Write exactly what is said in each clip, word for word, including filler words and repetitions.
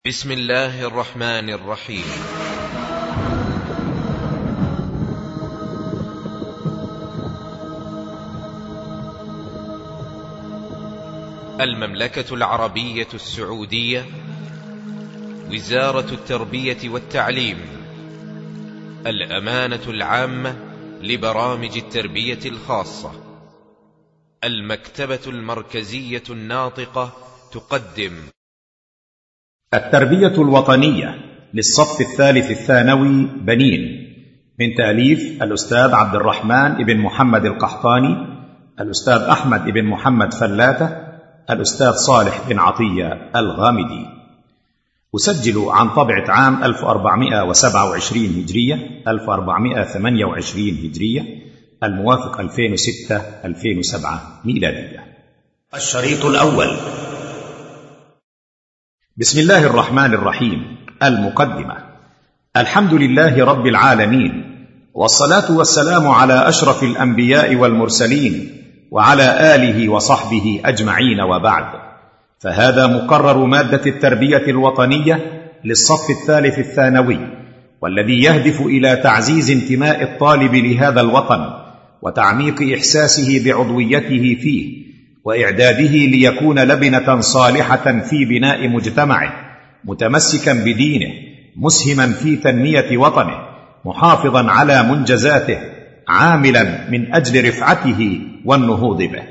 بسم الله الرحمن الرحيم. المملكة العربية السعودية، وزارة التربية والتعليم، الأمانة العامة لبرامج التربية الخاصة، المكتبة المركزية الناطقة تقدم التربية الوطنية للصف الثالث الثانوي بنين، من تأليف الأستاذ عبد الرحمن بن محمد القحطاني، الأستاذ أحمد بن محمد فلاتة، الأستاذ صالح بن عطية الغامدي. أسجل عن طبعة عام ألف وأربعمائة وسبعة وعشرين هجرية ألف وأربعمائة وثمانية وعشرين هجرية الموافق ألفين وستة ألفين وسبعة ميلادية. الشريط الأول. بسم الله الرحمن الرحيم. المقدمة. الحمد لله رب العالمين، والصلاة والسلام على أشرف الأنبياء والمرسلين وعلى آله وصحبه أجمعين، وبعد، فهذا مقرر مادة التربية الوطنية للصف الثالث الثانوي، والذي يهدف إلى تعزيز انتماء الطالب لهذا الوطن وتعميق إحساسه بعضويته فيه، وإعداده ليكون لبنة صالحة في بناء مجتمعه، متمسكا بدينه، مسهما في تنمية وطنه، محافظا على منجزاته، عاملا من أجل رفعته والنهوض به.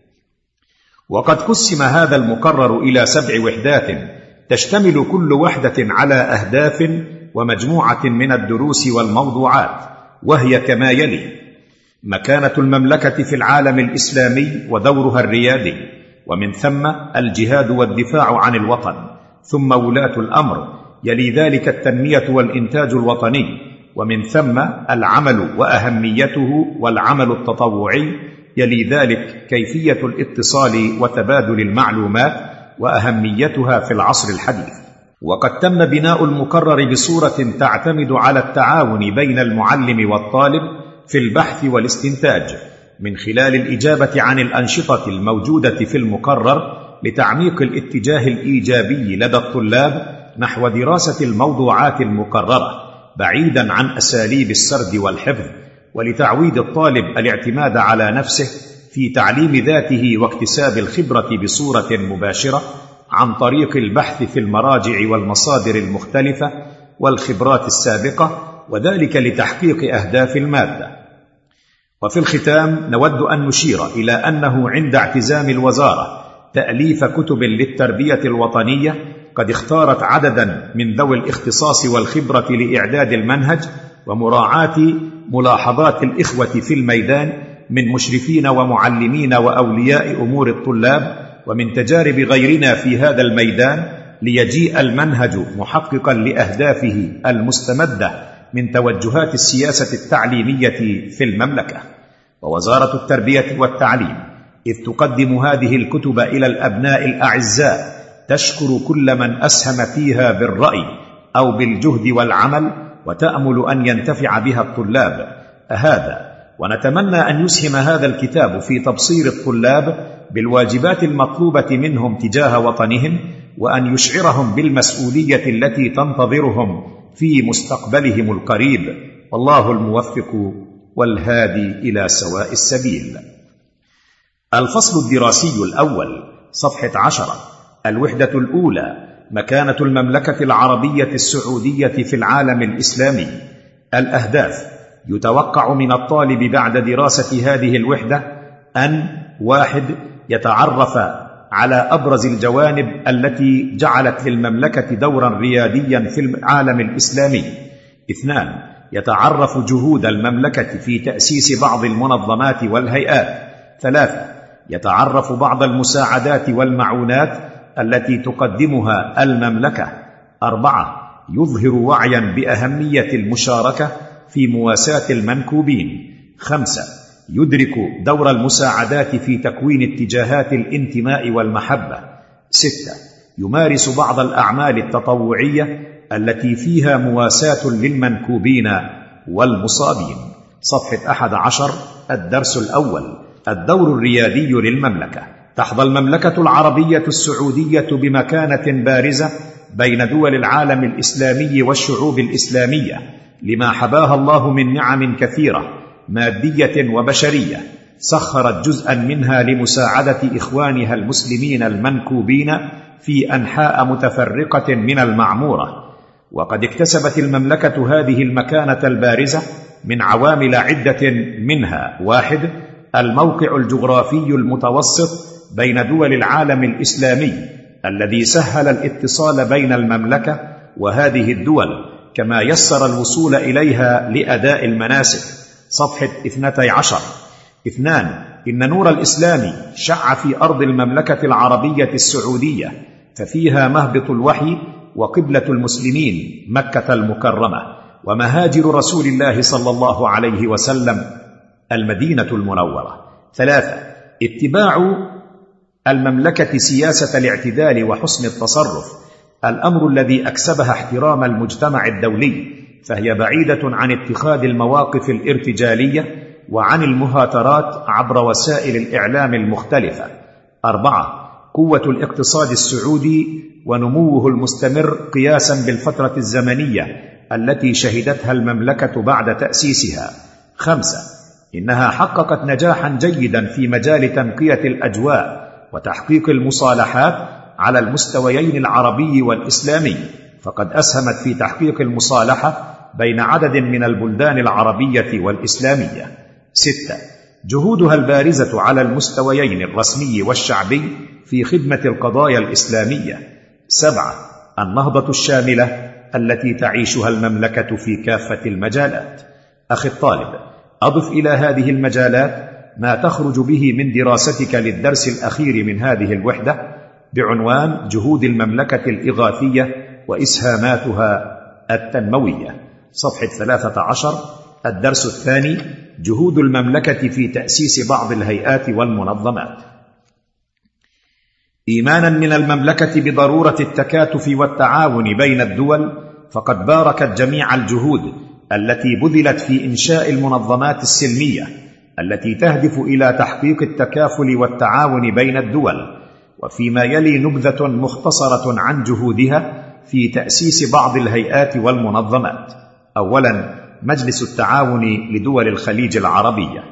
وقد قسم هذا المقرر إلى سبع وحدات تشتمل كل وحدة على أهداف ومجموعة من الدروس والموضوعات، وهي كما يلي: مكانة المملكة في العالم الإسلامي ودورها الريادي، ومن ثم الجهاد والدفاع عن الوطن، ثم ولاة الأمر، يلي ذلك التنمية والإنتاج الوطني، ومن ثم العمل وأهميته والعمل التطوعي، يلي ذلك كيفية الاتصال وتبادل المعلومات وأهميتها في العصر الحديث. وقد تم بناء المقرر بصورة تعتمد على التعاون بين المعلم والطالب في البحث والاستنتاج، من خلال الإجابة عن الأنشطة الموجودة في المقرر لتعميق الاتجاه الإيجابي لدى الطلاب نحو دراسة الموضوعات المقررة، بعيدا عن أساليب السرد والحفظ، ولتعويد الطالب الاعتماد على نفسه في تعليم ذاته واكتساب الخبرة بصورة مباشرة عن طريق البحث في المراجع والمصادر المختلفة والخبرات السابقة، وذلك لتحقيق أهداف المادة. وفي الختام نود أن نشير إلى أنه عند اعتزام الوزارة تأليف كتب للتربية الوطنية، قد اختارت عددا من ذوي الاختصاص والخبرة لإعداد المنهج، ومراعاة ملاحظات الإخوة في الميدان من مشرفين ومعلمين وأولياء أمور الطلاب، ومن تجارب غيرنا في هذا الميدان، ليجيء المنهج محققا لأهدافه المستمدة من توجهات السياسة التعليمية في المملكة. ووزارة التربية والتعليم إذ تقدم هذه الكتب إلى الأبناء الأعزاء تشكر كل من أسهم فيها بالرأي أو بالجهد والعمل، وتأمل أن ينتفع بها الطلاب هذا. ونتمنى أن يسهم هذا الكتاب في تبصير الطلاب بالواجبات المطلوبة منهم تجاه وطنهم، وأن يشعرهم بالمسؤولية التي تنتظرهم في مستقبلهم القريب، والله الموفق والهادي إلى سواء السبيل. الفصل الدراسي الأول، صفحة عشرة، الوحدة الأولى، مكانة المملكة العربية السعودية في العالم الإسلامي. الأهداف: يتوقع من الطالب بعد دراسة هذه الوحدة أن: واحد، يتعرف على أبرز الجوانب التي جعلت للمملكة دورا رياديا في العالم الإسلامي. اثنان، يتعرف جهود المملكة في تأسيس بعض المنظمات والهيئات. ثلاثة، يتعرف بعض المساعدات والمعونات التي تقدمها المملكة. أربعة، يظهر وعيا بأهمية المشاركة في مواساة المنكوبين. خمسة، يدرك دور المساعدات في تكوين اتجاهات الانتماء والمحبة. ستة، يمارس بعض الأعمال التطوعية التي فيها مواساة للمنكوبين والمصابين. صفحة أحد عشر، الدرس الأول، الدور الريادي للمملكة. تحظى المملكة العربية السعودية بمكانة بارزة بين دول العالم الإسلامي والشعوب الإسلامية لما حباها الله من نعم كثيرة مادية وبشرية، سخرت جزءا منها لمساعدة إخوانها المسلمين المنكوبين في أنحاء متفرقة من المعمورة. وقد اكتسبت المملكة هذه المكانة البارزة من عوامل عدة، منها: واحد، الموقع الجغرافي المتوسط بين دول العالم الإسلامي الذي سهل الاتصال بين المملكة وهذه الدول، كما يسر الوصول إليها لأداء المناسك. صفحة اثنتي عشر. اثنان، إن نور الإسلام شع في أرض المملكة العربية السعودية، ففيها مهبط الوحي وقبلة المسلمين مكة المكرمة، ومهاجر رسول الله صلى الله عليه وسلم المدينة المنورة. ثلاثة، اتباع المملكة سياسة الاعتدال وحسن التصرف، الأمر الذي أكسبها احترام المجتمع الدولي، فهي بعيدة عن اتخاذ المواقف الارتجالية وعن المهاترات عبر وسائل الإعلام المختلفة. أربعة، قوة الاقتصاد السعودي ونموه المستمر قياسا بالفترة الزمنية التي شهدتها المملكة بعد تأسيسها. خمسة، إنها حققت نجاحا جيدا في مجال تنقية الأجواء وتحقيق المصالحات على المستويين العربي والإسلامي، فقد أسهمت في تحقيق المصالحة بين عدد من البلدان العربية والإسلامية. ستة، جهودها البارزة على المستويين الرسمي والشعبي في خدمة القضايا الإسلامية. سبعة، النهضة الشاملة التي تعيشها المملكة في كافة المجالات. أخي الطالب، أضف إلى هذه المجالات ما تخرج به من دراستك للدرس الأخير من هذه الوحدة بعنوان جهود المملكة الإغاثية وإسهاماتها التنموية. صفحة ثلاثة عشر. الدرس الثاني: جهود المملكة في تأسيس بعض الهيئات والمنظمات. إيمانا من المملكة بضرورة التكاتف والتعاون بين الدول، فقد باركت جميع الجهود التي بذلت في إنشاء المنظمات السلمية التي تهدف إلى تحقيق التكافل والتعاون بين الدول. وفيما يلي نبذة مختصرة عن جهودها في تأسيس بعض الهيئات والمنظمات. أولا، مجلس التعاون لدول الخليج العربية،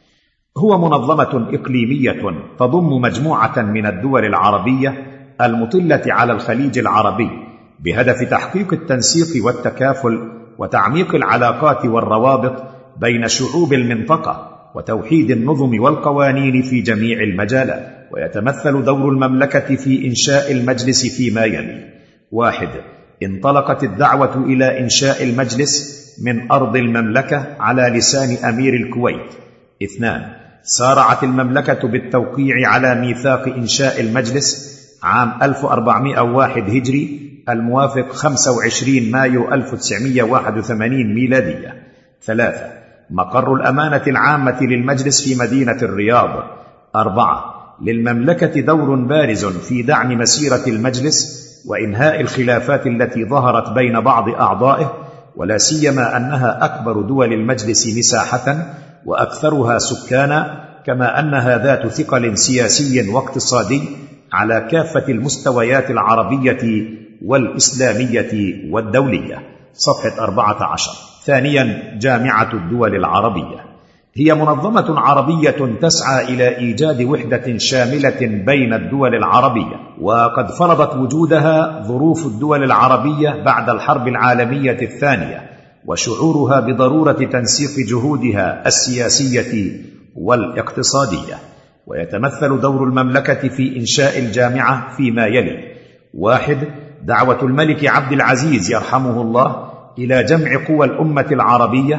هو منظمة إقليمية تضم مجموعة من الدول العربية المطلة على الخليج العربي بهدف تحقيق التنسيق والتكافل وتعميق العلاقات والروابط بين شعوب المنطقة وتوحيد النظم والقوانين في جميع المجالات. ويتمثل دور المملكة في إنشاء المجلس فيما يلي: واحد، انطلقت الدعوة إلى إنشاء المجلس من أرض المملكة على لسان أمير الكويت. اثنان، سارعت المملكة بالتوقيع على ميثاق إنشاء المجلس عام ألف وأربعمائة وواحد هجري الموافق خمسة وعشرين مايو ألف وتسعمائة وواحد وثمانين ميلادية. ثلاثة، مقر الأمانة العامة للمجلس في مدينة الرياض. أربعة، للمملكة دور بارز في دعم مسيرة المجلس وإنهاء الخلافات التي ظهرت بين بعض أعضائه، ولا سيما أنها أكبر دول المجلس مساحة وأكثرها سكانا، كما أنها ذات ثقل سياسي واقتصادي على كافة المستويات العربية والإسلامية والدولية. صفحة أربعة عشر. ثانيا، جامعة الدول العربية، هي منظمة عربية تسعى إلى إيجاد وحدة شاملة بين الدول العربية، وقد فرضت وجودها ظروف الدول العربية بعد الحرب العالمية الثانية وشعورها بضرورة تنسيق جهودها السياسية والاقتصادية. ويتمثل دور المملكة في إنشاء الجامعة فيما يلي: واحد، دعوة الملك عبد العزيز يرحمه الله إلى جمع قوى الأمة العربية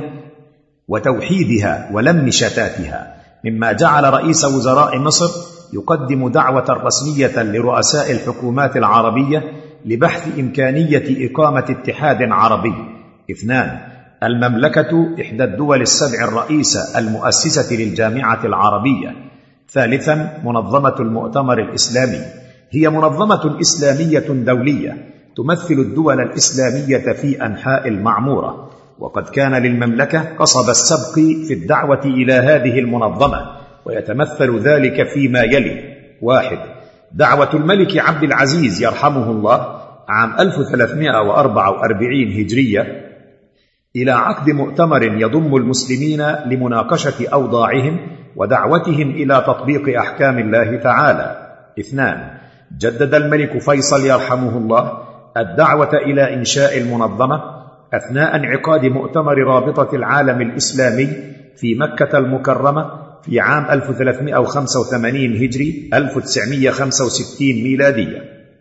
وتوحيدها ولم شتاتها، مما جعل رئيس وزراء مصر يقدم دعوة رسمية لرؤساء الحكومات العربية لبحث إمكانية إقامة اتحاد عربي. اثنان، المملكة إحدى الدول السبع الرئيسة المؤسسة للجامعة العربية. ثالثا، منظمة المؤتمر الإسلامي، هي منظمة إسلامية دولية تمثل الدول الإسلامية في أنحاء المعمورة، وقد كان للمملكة قصب السبق في الدعوة إلى هذه المنظمة، ويتمثل ذلك فيما يلي: واحد، دعوة الملك عبد العزيز يرحمه الله عام ألف وثلاثمائة وأربعة وأربعين هجرية إلى عقد مؤتمر يضم المسلمين لمناقشة أوضاعهم ودعوتهم إلى تطبيق أحكام الله تعالى. اثنان، جدد الملك فيصل يرحمه الله الدعوة إلى إنشاء المنظمة أثناء انعقاد مؤتمر رابطة العالم الإسلامي في مكة المكرمة في عام ألف وثلاثمائة وخمسة وثمانين هجري ألف وتسعمائة وخمسة وستين ميلادية.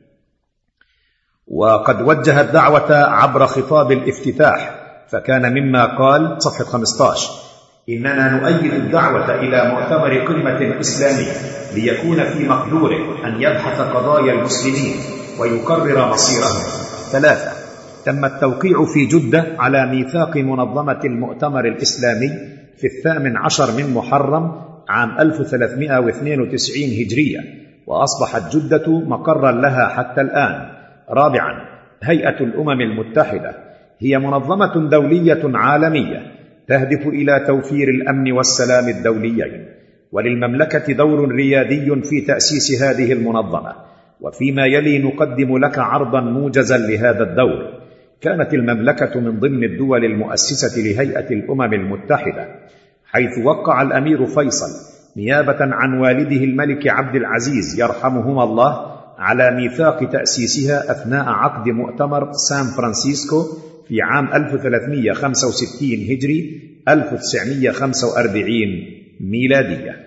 وقد وجه الدعوة عبر خطاب الافتتاح، فكان مما قال صفحة خمسة عشر: إننا نؤيد الدعوة إلى مؤتمر قمة إسلامي ليكون في مقدوره أن يبحث قضايا المسلمين ويقرر مصيرهم. ثلاثة، تم التوقيع في جدة على ميثاق منظمة المؤتمر الإسلامي في الثامن عشر من محرم عام ألف وثلاثمائة واثنين وتسعين هجرية، وأصبحت جدة مقرا لها حتى الآن. رابعا، هيئة الأمم المتحدة هي منظمة دولية عالمية تهدف إلى توفير الأمن والسلام الدوليين، وللمملكة دور ريادي في تأسيس هذه المنظمة. وفيما يلي نقدم لك عرضا موجزا لهذا الدور. كانت المملكة من ضمن الدول المؤسسة لهيئة الأمم المتحدة، حيث وقع الأمير فيصل نيابة عن والده الملك عبد العزيز يرحمهما الله على ميثاق تأسيسها أثناء عقد مؤتمر سان فرانسيسكو في عام ألف وثلاثمائة وخمسة وستين هجري ألف وتسعمائة وخمسة وأربعين ميلادية.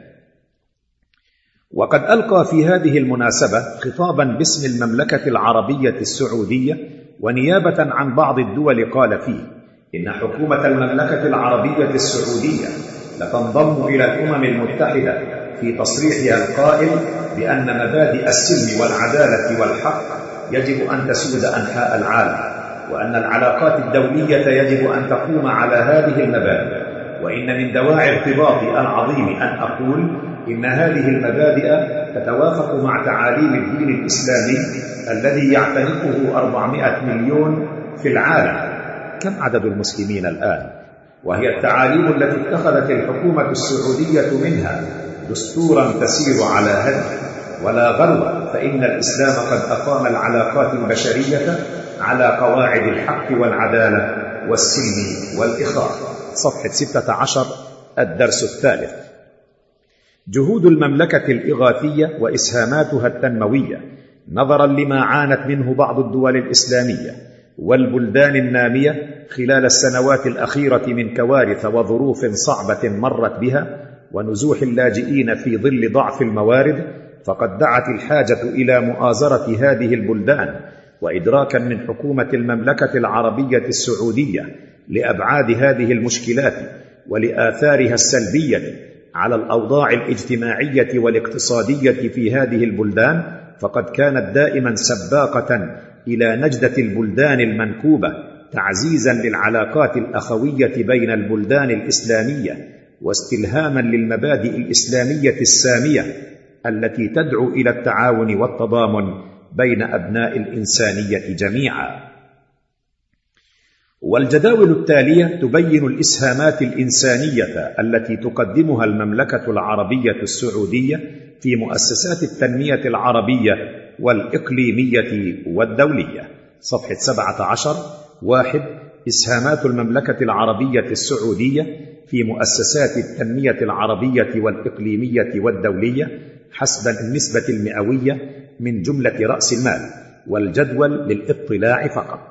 وقد ألقى في هذه المناسبة خطابا باسم المملكة العربية السعودية ونيابة عن بعض الدول، قال فيه: إن حكومة المملكة العربية السعودية لتنضم إلى الأمم المتحدة في تصريحها القائل بأن مبادئ السلم والعدالة والحق يجب أن تسود أنحاء العالم، وأن العلاقات الدولية يجب أن تقوم على هذه المبادئ. وإن من دواعي ارتباطي العظيم أن أقول إن هذه المبادئ تتوافق مع تعاليم الدين الإسلامي الذي يعتنقه أربعمائة مليون في العالم. كم عدد المسلمين الآن؟ وهي التعاليم التي اتخذت الحكومة السعودية منها دستورا تسير على هدي، ولا غرو، فإن الإسلام قد أقام العلاقات البشرية على قواعد الحق والعدالة والسلم والإخاء. صفحة ستة عشر، الدرس الثالث. جهود المملكة الإغاثية وإسهاماتها التنموية نظرا لما عانت منه بعض الدول الإسلامية والبلدان النامية خلال السنوات الأخيرة من كوارث وظروف صعبة مرت بها ونزوح اللاجئين في ظل ضعف الموارد، فقد دعت الحاجة إلى مؤازرة هذه البلدان، وإدراكا من حكومة المملكة العربية السعودية لأبعاد هذه المشكلات ولآثارها السلبية على الأوضاع الاجتماعية والاقتصادية في هذه البلدان، فقد كانت دائما سباقة إلى نجدة البلدان المنكوبة، تعزيزا للعلاقات الأخوية بين البلدان الإسلامية، واستلهاما للمبادئ الإسلامية السامية التي تدعو إلى التعاون والتضامن بين أبناء الإنسانية جميعا. والجداول التالية تبين الإسهامات الإنسانية التي تقدمها المملكة العربية السعودية في مؤسسات التنمية العربية والإقليمية والدولية. صفحة سبعة عشر. واحد، إسهامات المملكة العربية السعودية في مؤسسات التنمية العربية والإقليمية والدولية حسب النسبة المئوية من جملة رأس المال، والجدول للاطلاع فقط.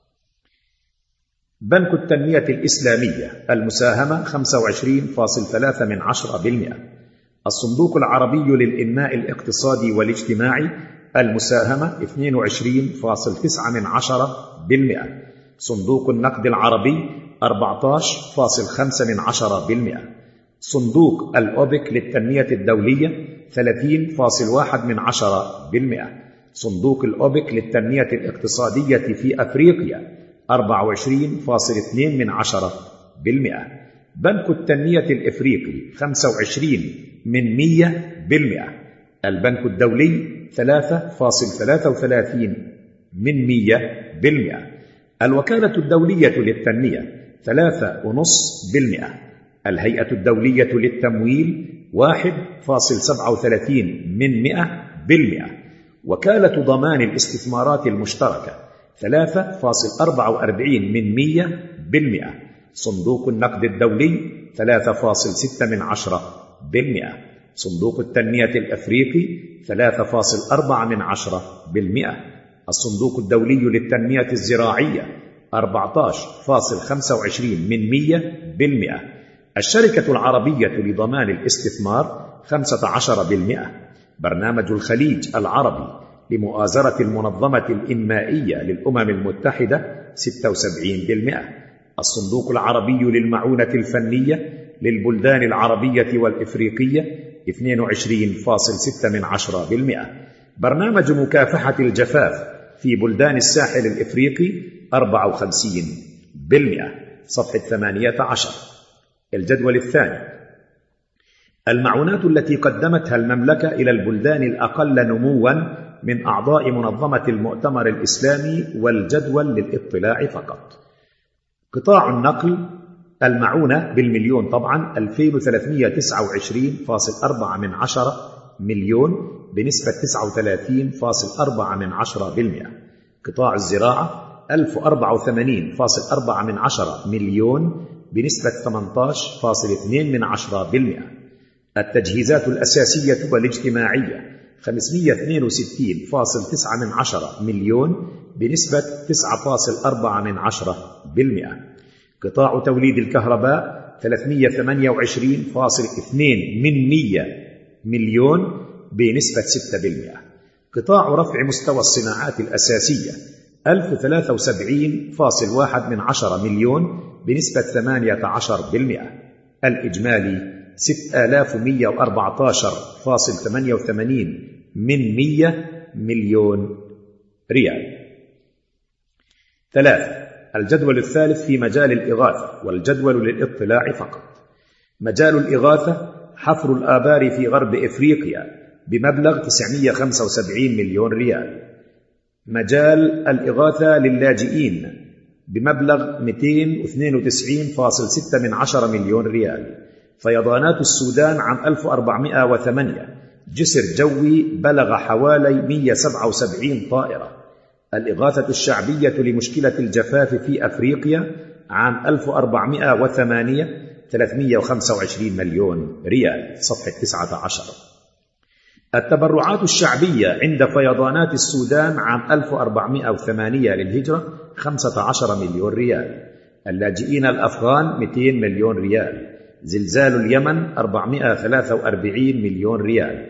بنك التنمية الإسلامية المساهمة خمسة وعشرين فاصلة ثلاثة من عشرة بالمئة. الصندوق العربي للإنماء الاقتصادي والاجتماعي المساهمة اثنين وعشرين فاصلة تسعة من عشرة بالمئة. صندوق النقد العربي أربعة عشر فاصلة خمسة من عشرة بالمئة. صندوق الأوبك للتنمية الدولية ثلاثين فاصلة واحد من عشرة بالمئة. صندوق الأوبك للتنمية الاقتصادية في أفريقيا أربعة وعشرين فاصلة اثنين من عشرة بالمئة. بنك التنمية الإفريقي خمسة وعشرين من مئة بالمئة. البنك الدولي ثلاثة فاصلة ثلاثة وثلاثين من مئة بالمئة. الوكالة الدولية للتنمية ثلاثة ونصف بالمئة. الهيئة الدولية للتمويل واحد فاصلة سبعة وثلاثين من مئة بالمئة. وكالة ضمان الاستثمارات المشتركة ثلاثة فاصل أربعة وأربعين من مية بالمئة. صندوق النقد الدولي ثلاثة فاصل ستة من عشرة بالمئة. صندوق التنمية الأفريقي ثلاثة فاصل أربعة من عشرة بالمئة. الصندوق الدولي للتنمية الزراعية أربعة عشر فاصل خمسة وعشرين من مية بالمئة. الشركة العربية لضمان الاستثمار خمسة عشر بالمئة. برنامج الخليج العربي لمؤازرة المنظمة الإنمائية للأمم المتحدة ستة وسبعين بالمئة. الصندوق العربي للمعونة الفنية للبلدان العربية والإفريقية اثنين وعشرين فاصل ستة من عشرة بالمئة. برنامج مكافحة الجفاف في بلدان الساحل الإفريقي أربعة وخمسين بالمئة. صفحة ثمانية عشر. الجدول الثاني: المعونات التي قدمتها المملكة إلى البلدان الأقل نمواً من أعضاء منظمة المؤتمر الإسلامي، والجدول للاطلاع فقط. قطاع النقل المعونة بالمليون طبعا ألفين وثلاثمئة وتسعة وعشرين فاصل أربعة من عشرة مليون بنسبة تسعة وثلاثين فاصل أربعة من عشرة بالمئة. قطاع الزراعة ألف وأربعة وثمانين فاصل أربعة من عشرة مليون بنسبة ثمانية عشر فاصل اثنين من عشرة بالمئة. التجهيزات الأساسية والاجتماعية خمسمئة واثنين وستين فاصل تسعة من عشرة مليون بنسبة تسعة فاصل أربعة من عشرة بالمئة. قطاع توليد الكهرباء ثلاثمئة وثمانية وعشرين فاصل اثنين من مئة مليون بنسبة ستة بالمئة. قطاع رفع مستوى الصناعات الأساسية ألف وثلاثة وسبعين فاصل واحد من عشرة مليون بنسبة ثمانية عشر بالمئة. الإجمالي ستة آلاف ومئة وأربعة عشر فاصل ثمانية وثمانين من مئة مليون ريال. ثلاثة. الجدول الثالث في مجال الإغاثة، والجدول للاطلاع فقط. مجال الإغاثة: حفر الآبار في غرب إفريقيا بمبلغ تسعمئة وخمسة وسبعين مليون ريال. مجال الإغاثة للاجئين بمبلغ مئتين واثنين وتسعين فاصل ستة من عشرة مليون ريال. فيضانات السودان عام ألف وأربعمئة وثمانية، جسر جوي بلغ حوالي مئة وسبعة وسبعين طائرة. الإغاثة الشعبية لمشكلة الجفاف في أفريقيا عام ألف وأربعمئة وثمانية ثلاثمئة وخمسة وعشرين مليون ريال. صفحة تسعة عشر. التبرعات الشعبية عند فيضانات السودان عام ألف وأربعمئة وثمانية للهجرة خمسة عشر مليون ريال. اللاجئين الأفغان مئتين مليون ريال. زلزال اليمن أربعمئة وثلاثة وأربعين مليون ريال.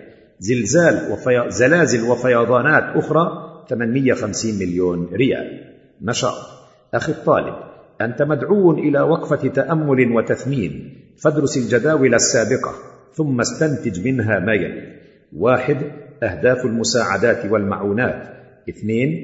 زلزال وفي... زلازل وفيضانات أخرى ثمانمئة وخمسين مليون ريال. نشاط: أخي الطالب، أنت مدعو إلى وقفة تأمل وتثمين، فادرس الجداول السابقة ثم استنتج منها ما يلي: واحد. أهداف المساعدات والمعونات. اثنين.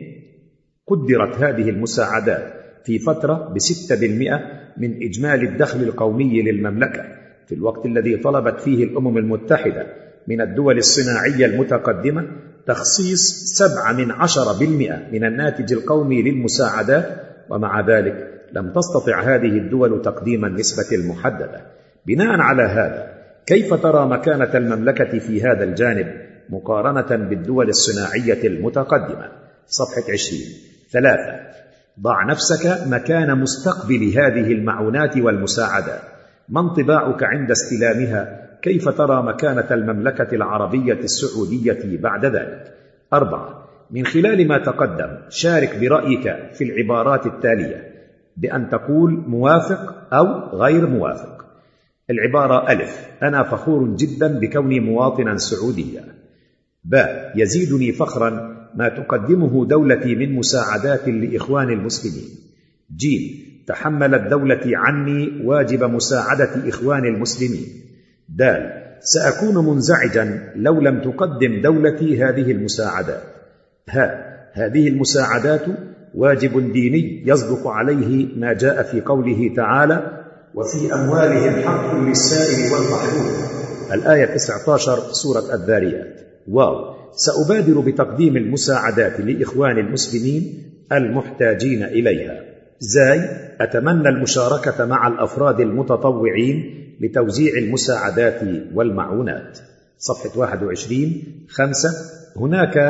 قدرت هذه المساعدات في فترة بستة بالمئة من إجمالي الدخل القومي للمملكة في الوقت الذي طلبت فيه الأمم المتحدة من الدول الصناعية المتقدمة تخصيص سبعة من عشرة بالمئة من الناتج القومي للمساعدات، ومع ذلك لم تستطع هذه الدول تقديم النسبة المحددة. بناء على هذا، كيف ترى مكانة المملكة في هذا الجانب مقارنة بالدول الصناعية المتقدمة؟ صفحة عشرين. ثلاثة. ضع نفسك مكان مستقبل هذه المعونات والمساعدات. ما انطباعك عند استلامها؟ كيف ترى مكانة المملكة العربية السعودية بعد ذلك؟ أربعة. من خلال ما تقدم شارك برأيك في العبارات التالية بأن تقول موافق أو غير موافق. العبارة ألف: أنا فخور جدا بكوني مواطنا سعوديا. باء: يزيدني فخرا ما تقدمه دولتي من مساعدات لإخوان المسلمين. جيم: تحملت دولتي عني واجب مساعدة إخوان المسلمين. دال: سأكون منزعجا لو لم تقدم دولتي هذه المساعدات. ها: هذه المساعدات واجب ديني يصدق عليه ما جاء في قوله تعالى: وفي أموالهم حق للسائل والمحروم. الآية تسعة عشر سورة الذاريات. واو: سأبادر بتقديم المساعدات لإخوان المسلمين المحتاجين إليها. زاي: أتمنى المشاركة مع الأفراد المتطوعين لتوزيع المساعدات والمعونات. صفحة واحد وعشرين. خمسة. هناك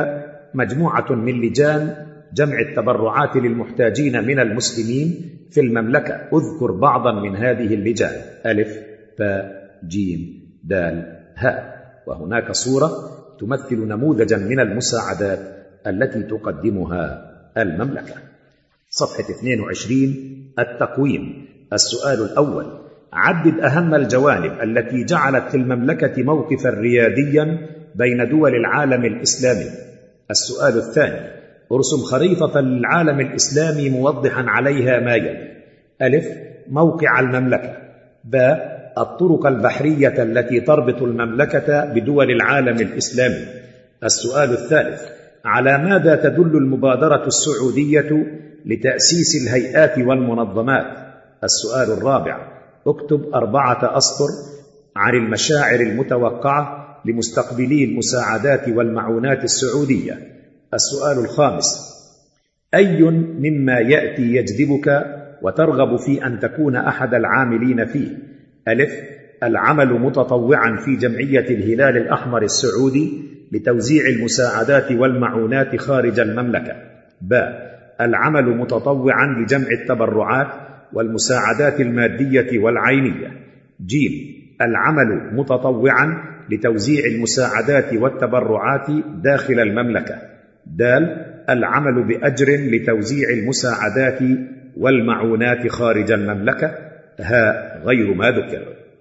مجموعة من لجان جمع التبرعات للمحتاجين من المسلمين في المملكة. اذكر بعضا من هذه اللجان: ألف باء جيم دال هاء. وهناك صورة تمثل نموذجا من المساعدات التي تقدمها المملكة. صفحة اثنين وعشرين: التقويم. السؤال الأول: عدد أهم الجوانب التي جعلت المملكة موقفا رياديا بين دول العالم الإسلامي. السؤال الثاني: ارسم خريطة للعالم الإسلامي موضحا عليها ما يلي: ألف موقع المملكة، باء الطرق البحرية التي تربط المملكة بدول العالم الإسلامي. السؤال الثالث: على ماذا تدل المبادرة السعودية لتأسيس الهيئات والمنظمات؟ السؤال الرابع: اكتب أربعة أسطر عن المشاعر المتوقعة لمستقبلي المساعدات والمعونات السعودية. السؤال الخامس: أي مما يأتي يجذبك وترغب في أن تكون أحد العاملين فيه؟ ألف العمل متطوعا في جمعية الهلال الأحمر السعودي لتوزيع المساعدات والمعونات خارج المملكة، باء العمل متطوعا لجمع التبرعات والمساعدات المادية والعينية، جيم العمل متطوعا لتوزيع المساعدات والتبرعات داخل المملكة، دال العمل بأجر لتوزيع المساعدات والمعونات خارج المملكة، هاء غير ما ذكر.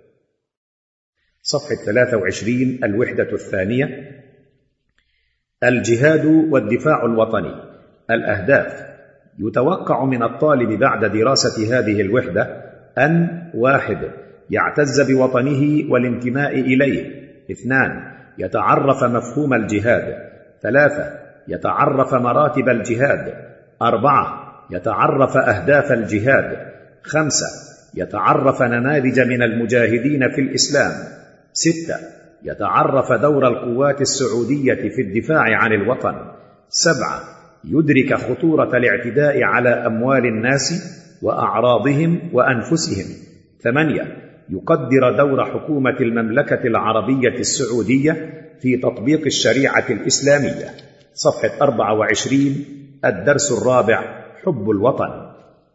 صفحة ثلاثة وعشرين: الوحدة الثانية. الجهاد والدفاع الوطني. الأهداف: يتوقع من الطالب بعد دراسة هذه الوحدة أن: واحد يعتز بوطنه والانتماء إليه، اثنان يتعرف مفهوم الجهاد، ثلاثة يتعرف مراتب الجهاد، أربعة يتعرف أهداف الجهاد، خمسة يتعرف نماذج من المجاهدين في الإسلام، ستة يتعرف دور القوات السعودية في الدفاع عن الوطن، سبعة يدرك خطورة الاعتداء على أموال الناس وأعراضهم وأنفسهم، ثمانية يقدر دور حكومة المملكة العربية السعودية في تطبيق الشريعة الإسلامية. صفحة أربعة وعشرين: الدرس الرابع: حب الوطن.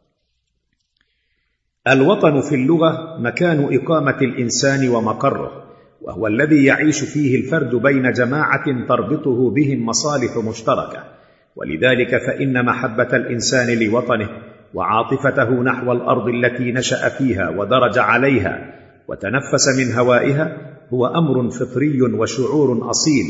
الوطن في اللغة مكان إقامة الإنسان ومقره، وهو الذي يعيش فيه الفرد بين جماعة تربطه بهم مصالح مشتركة، ولذلك فإن محبة الإنسان لوطنه وعاطفته نحو الأرض التي نشأ فيها ودرج عليها وتنفس من هوائها هو أمر فطري وشعور أصيل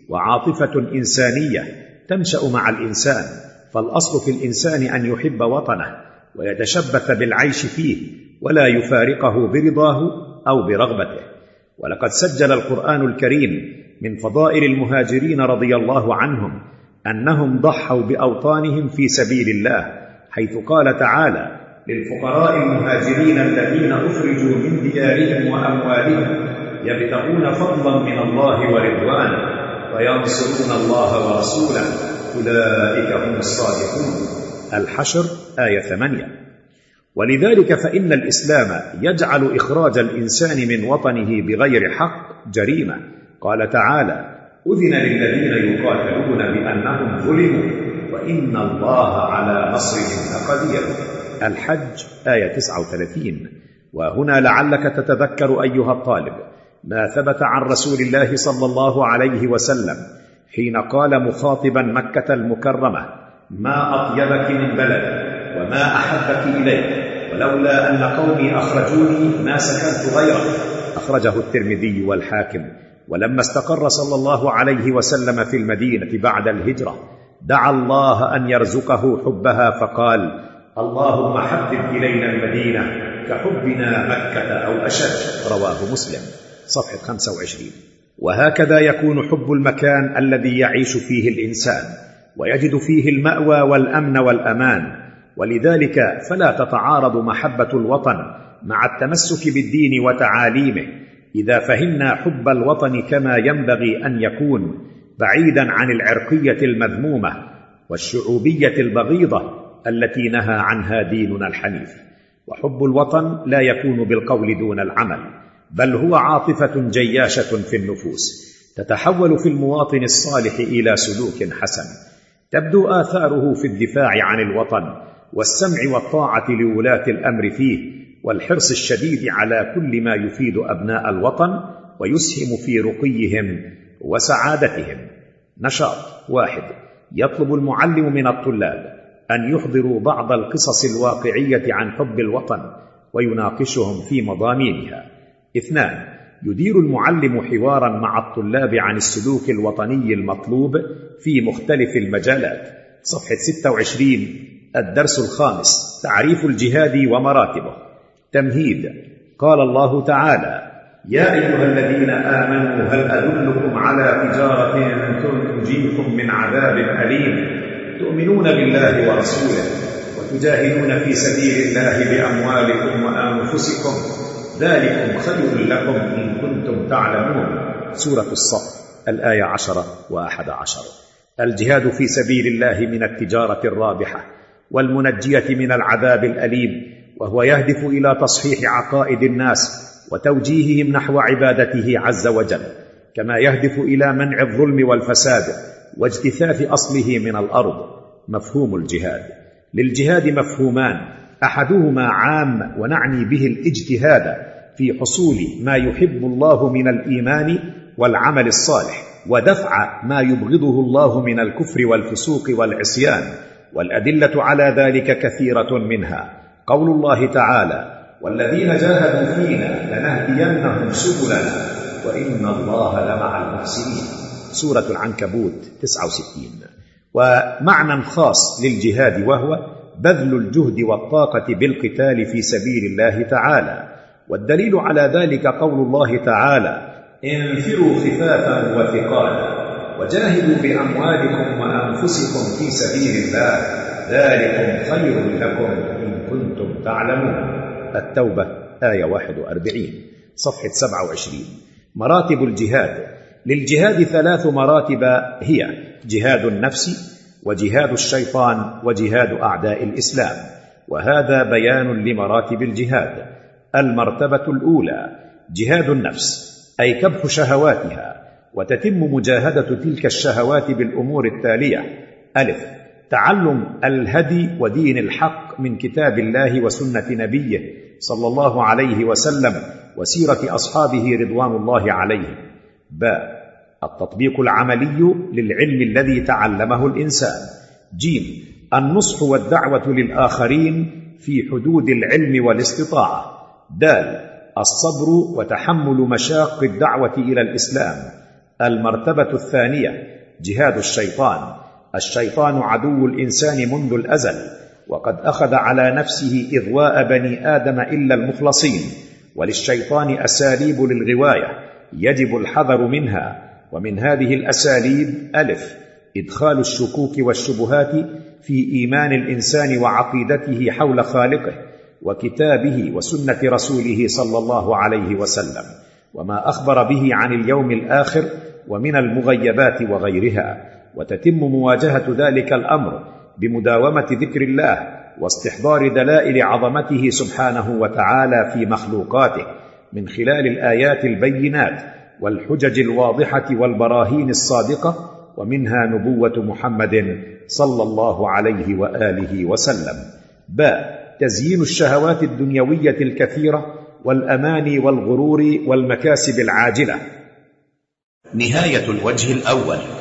وعاطفة إنسانية تنشأ مع الإنسان، فالأصل في الإنسان أن يحب وطنه ويتشبث بالعيش فيه ولا يفارقه برضاه أو برغبته. ولقد سجل القرآن الكريم من فضائل المهاجرين رضي الله عنهم أنهم ضحوا بأوطانهم في سبيل الله، حيث قال تعالى: للفقراء المهاجرين الذين أخرجوا من ديارهم وأموالهم يبتغون فضلا من الله ورضوانه وينصرون الله ورسوله أولئك هم الصادقون. الحشر آية ثمانية. ولذلك فإن الإسلام يجعل إخراج الإنسان من وطنه بغير حق جريمة. قال تعالى: أذن للذين يقاتلون بأنهم ظلموا وإن الله على نصرهم لقدير. الحج آية تسعة وثلاثين. وهنا لعلك تتذكر أيها الطالب ما ثبت عن رسول الله صلى الله عليه وسلم حين قال مخاطبا مكة المكرمة: ما أطيبك من بلد وما أحبك إليه، ولولا أن قومي أخرجوني ما سكنت غيره. أخرجه الترمذي والحاكم. ولما استقر صلى الله عليه وسلم في المدينة بعد الهجرة دعا الله أن يرزقه حبها فقال: اللهم حبب إلينا المدينة كحبنا مكة أو أشد. رواه مسلم. صفحة خمسة وعشرين. وهكذا يكون حب المكان الذي يعيش فيه الإنسان ويجد فيه المأوى والأمن والأمان، ولذلك فلا تتعارض محبة الوطن مع التمسك بالدين وتعاليمه إذا فهمنا حب الوطن كما ينبغي أن يكون، بعيدا عن العرقية المذمومة والشعوبية البغيضة التي نهى عنها ديننا الحنيف. وحب الوطن لا يكون بالقول دون العمل، بل هو عاطفة جياشة في النفوس تتحول في المواطن الصالح إلى سلوك حسن تبدو آثاره في الدفاع عن الوطن والسمع والطاعة لولاة الأمر فيه والحرص الشديد على كل ما يفيد أبناء الوطن ويسهم في رقيهم وسعادتهم. نشاط واحد: يطلب المعلم من الطلاب أن يحضروا بعض القصص الواقعية عن حب الوطن ويناقشهم في مضامينها. اثنان: يدير المعلم حوارا مع الطلاب عن السلوك الوطني المطلوب في مختلف المجالات. صفحة ستة وعشرين. الدرس الخامس: تعريف الجهاد ومراتبه. تمهيد. قال الله تعالى: يا أيها الذين آمنوا هل أدلكم على تجارة تنجيكم من عذاب أليم تؤمنون بالله ورسوله وتجاهدون في سبيل الله بأموالكم وأنفسكم ذلكم خير لكم إن كنتم تعلمون. سورة الصف الآية عشرة وأحد عشر. الجهاد في سبيل الله من التجارة الرابحة والمنجية من العذاب الأليم، وهو يهدف إلى تصحيح عقائد الناس وتوجيههم نحو عبادته عز وجل، كما يهدف إلى منع الظلم والفساد واجتثاث أصله من الأرض. مفهوم الجهاد. للجهاد مفهومان: أحدهما عام ونعني به الاجتهاد في حصول ما يحب الله من الإيمان والعمل الصالح، ودفع ما يبغضه الله من الكفر والفسوق والعصيان، والأدلة على ذلك كثيرة منها. قول الله تعالى: والذين جاهدوا فينا لنهدينهم سبلنا وإن الله لمع المحسنين. سورة العنكبوت تسعة وستين. ومعنى خاص للجهاد وهو بذل الجهد والطاقة بالقتال في سبيل الله تعالى، والدليل على ذلك قول الله تعالى: انفروا خفافا وثقالا وجاهدوا بأموالكم وأنفسكم في سبيل الله ذلكم خير لكم إن كنتم تعلمون. التوبة آية واحد وأربعين. صفحة سبعة وعشرين. مراتب الجهاد. للجهاد ثلاث مراتب هي: جهاد النفس وجهاد الشيطان وجهاد أعداء الإسلام، وهذا بيان لمراتب الجهاد. المرتبة الأولى: جهاد النفس، أي كبح شهواتها، وتتم مجاهدة تلك الشهوات بالأمور التالية: ألف: تعلم الهدي ودين الحق من كتاب الله وسنة نبيه صلى الله عليه وسلم وسيرة أصحابه رضوان الله عليهم. باء: التطبيق العملي للعلم الذي تعلمه الإنسان. جيم: النصح والدعوة للآخرين في حدود العلم والاستطاعة. دال: الصبر وتحمل مشاق الدعوة إلى الإسلام. المرتبة الثانية: جهاد الشيطان. الشيطان عدو الإنسان منذ الأزل، وقد أخذ على نفسه إغواء بني آدم إلا المخلصين، وللشيطان أساليب للغواية يجب الحذر منها، ومن هذه الأساليب: ألف: إدخال الشكوك والشبهات في إيمان الإنسان وعقيدته حول خالقه وكتابه وسنة رسوله صلى الله عليه وسلم وما أخبر به عن اليوم الآخر ومن المغيبات وغيرها، وتتم مواجهة ذلك الأمر بمداومة ذكر الله واستحضار دلائل عظمته سبحانه وتعالى في مخلوقاته من خلال الآيات البينات والحجج الواضحة والبراهين الصادقة، ومنها نبوة محمد صلى الله عليه وآله وسلم. باء: تزيين الشهوات الدنيوية الكثيرة والأماني والغرور والمكاسب العاجلة. نهاية الوجه الأول.